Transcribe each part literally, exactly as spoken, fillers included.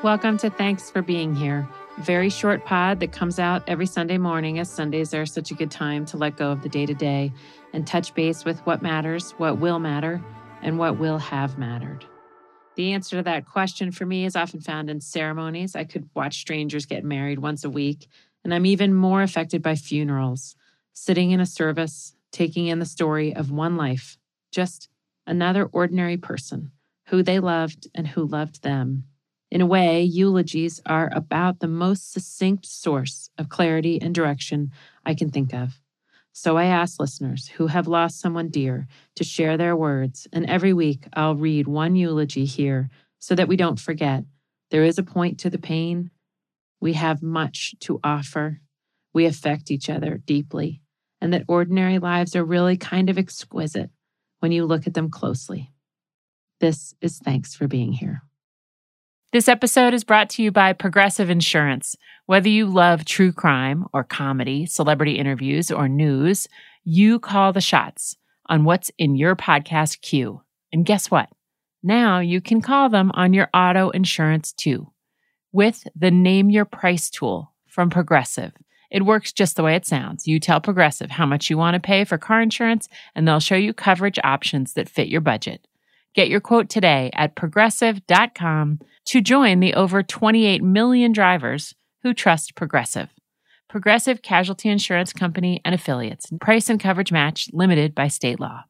Welcome to Thanks for Being Here, a very short pod that comes out every Sunday morning, as Sundays are such a good time to let go of the day-to-day and touch base with what matters, what will matter, and what will have mattered. The answer to that question for me is often found in ceremonies. I could watch strangers get married once a week, and I'm even more affected by funerals, sitting in a service, taking in the story of one life, just another ordinary person, who they loved and who loved them. In a way, eulogies are about the most succinct source of clarity and direction I can think of. So I ask listeners who have lost someone dear to share their words, and every week I'll read one eulogy here so that we don't forget. There is a point to the pain. We have much to offer. We affect each other deeply, and that ordinary lives are really kind of exquisite when you look at them closely. This is Thanks for Being Here. This episode is brought to you by Progressive Insurance. Whether you love true crime or comedy, celebrity interviews, or news, you call the shots on what's in your podcast queue. And guess what? Now you can call them on your auto insurance too, with the Name Your Price tool from Progressive. It works just the way it sounds. You tell Progressive how much you want to pay for car insurance, and they'll show you coverage options that fit your budget. Get your quote today at progressive dot com to join the over twenty-eight million drivers who trust Progressive. Progressive Casualty Insurance Company and Affiliates. Price and coverage match limited by state law.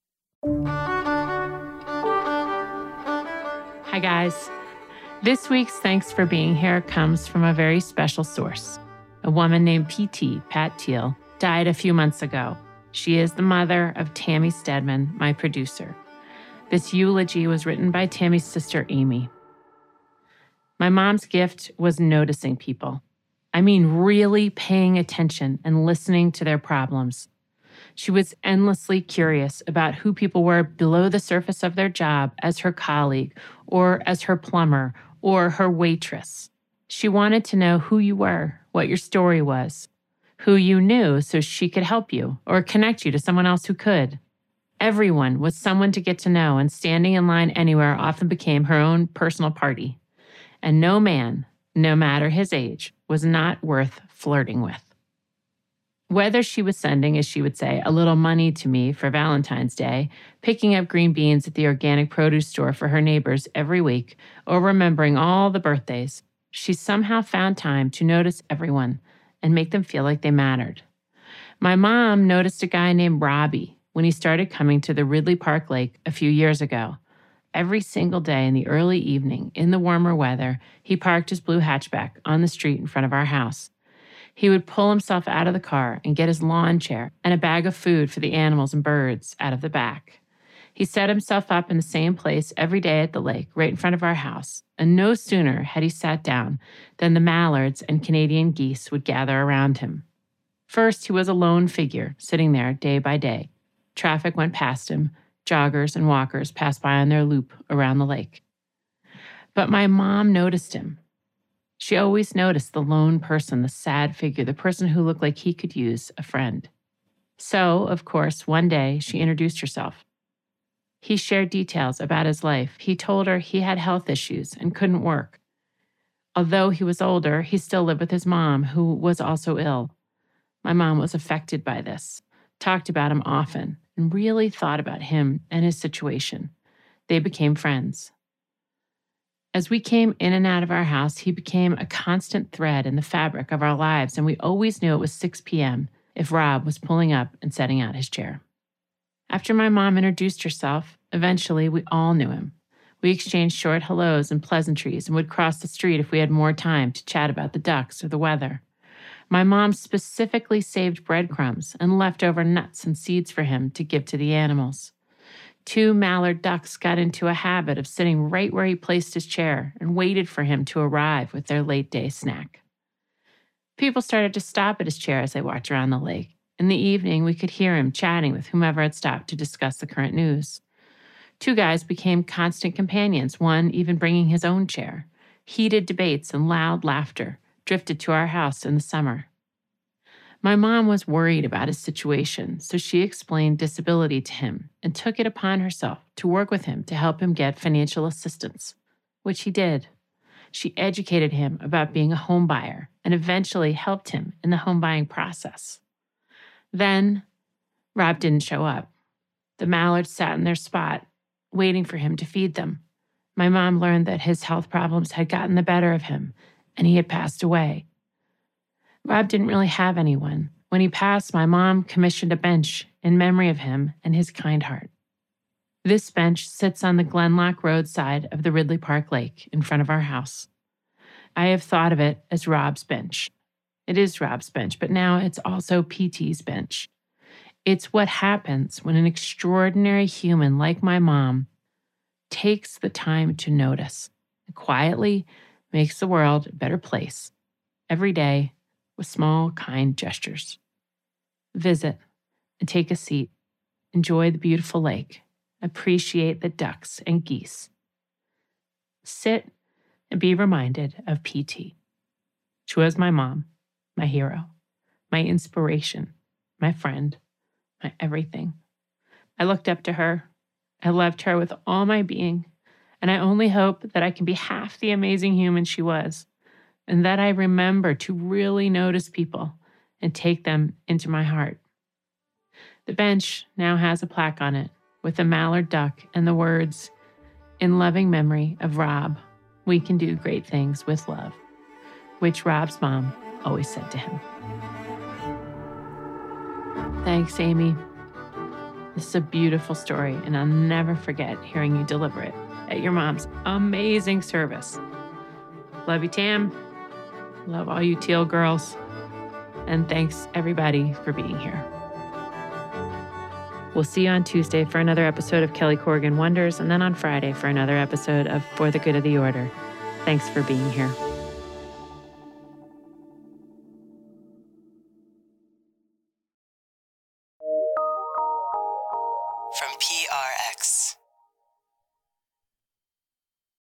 Hi, guys. This week's Thanks for Being Here comes from a very special source. A woman named P T, Pat Teal, died a few months ago. She is the mother of Tammy Stedman, my producer. This eulogy was written by Tammy's sister, Amy. My mom's gift was noticing people. I mean, really paying attention and listening to their problems. She was endlessly curious about who people were below the surface of their job as her colleague, or as her plumber, or her waitress. She wanted to know who you were, what your story was, who you knew so she could help you or connect you to someone else who could. Everyone was someone to get to know, and standing in line anywhere often became her own personal party. And no man, no matter his age, was not worth flirting with. Whether she was sending, as she would say, a little money to me for Valentine's Day, picking up green beans at the organic produce store for her neighbors every week, or remembering all the birthdays, she somehow found time to notice everyone and make them feel like they mattered. My mom noticed a guy named Robbie when he started coming to the Ridley Park Lake a few years ago. Every single day in the early evening, in the warmer weather, he parked his blue hatchback on the street in front of our house. He would pull himself out of the car and get his lawn chair and a bag of food for the animals and birds out of the back. He set himself up in the same place every day at the lake, right in front of our house, and no sooner had he sat down than the mallards and Canadian geese would gather around him. First, he was a lone figure, sitting there day by day. Traffic went past him. Joggers and walkers passed by on their loop around the lake. But my mom noticed him. She always noticed the lone person, the sad figure, the person who looked like he could use a friend. So, of course, one day she introduced herself. He shared details about his life. He told her he had health issues and couldn't work. Although he was older, he still lived with his mom, who was also ill. My mom was affected by this, talked about him often, and really thought about him and his situation. They became friends. As we came in and out of our house, he became a constant thread in the fabric of our lives, and we always knew it was six p.m. if Rob was pulling up and setting out his chair. After my mom introduced herself, eventually we all knew him. We exchanged short hellos and pleasantries and would cross the street if we had more time to chat about the ducks or the weather. My mom specifically saved breadcrumbs and leftover nuts and seeds for him to give to the animals. Two mallard ducks got into a habit of sitting right where he placed his chair and waited for him to arrive with their late-day snack. People started to stop at his chair as they walked around the lake. In the evening, we could hear him chatting with whomever had stopped to discuss the current news. Two guys became constant companions, one even bringing his own chair. Heated debates and loud laughter drifted to our house in the summer. My mom was worried about his situation, so she explained disability to him and took it upon herself to work with him to help him get financial assistance, which he did. She educated him about being a home buyer and eventually helped him in the home buying process. Then, Rob didn't show up. The mallards sat in their spot, waiting for him to feed them. My mom learned that his health problems had gotten the better of him, and he had passed away. Rob didn't really have anyone. When he passed, my mom commissioned a bench in memory of him and his kind heart. This bench sits on the Glenlock Road side of the Ridley Park Lake in front of our house. I have thought of it as Rob's bench. It is Rob's bench, but now it's also P T's bench. It's what happens when an extraordinary human like my mom takes the time to notice and quietly makes the world a better place every day with small, kind gestures. Visit and take a seat. Enjoy the beautiful lake. Appreciate the ducks and geese. Sit and be reminded of P T. She was my mom, my hero, my inspiration, my friend, my everything. I looked up to her. I loved her with all my being, and I only hope that I can be half the amazing human she was, and that I remember to really notice people and take them into my heart. The bench now has a plaque on it with a mallard duck and the words, "In loving memory of Rob, we can do great things with love," which Rob's mom always said to him. Thanks, Amy. This is a beautiful story, and I'll never forget hearing you deliver it at your mom's amazing service. Love you, Tam. Love all you Teal girls. And thanks, everybody, for being here. We'll see you on Tuesday for another episode of Kelly Corrigan Wonders, and then on Friday for another episode of For the Good of the Order. Thanks for being here. From P R X.